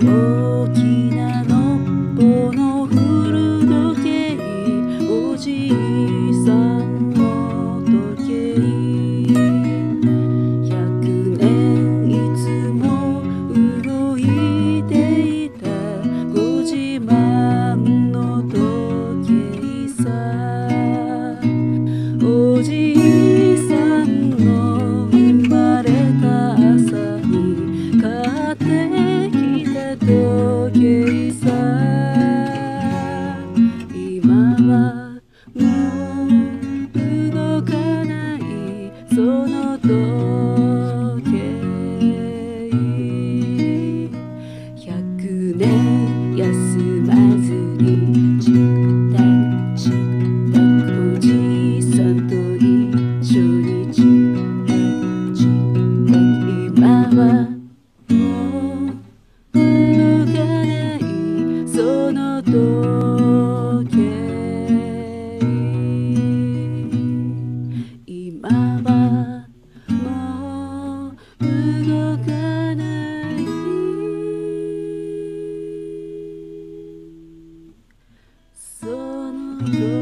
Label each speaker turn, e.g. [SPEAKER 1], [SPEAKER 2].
[SPEAKER 1] 大きなのっぽの古時計、おじいさんの時計、100年いつも動いていたご自慢の時計さ。おじいさんの生まれた朝に買ってきた時計さ。今はもう動かないその時計、100年休まずにチクタクチクタクおじいさんと一緒にチクタクチクタク、今はもう動かないその時計、今はもう動かないその時計。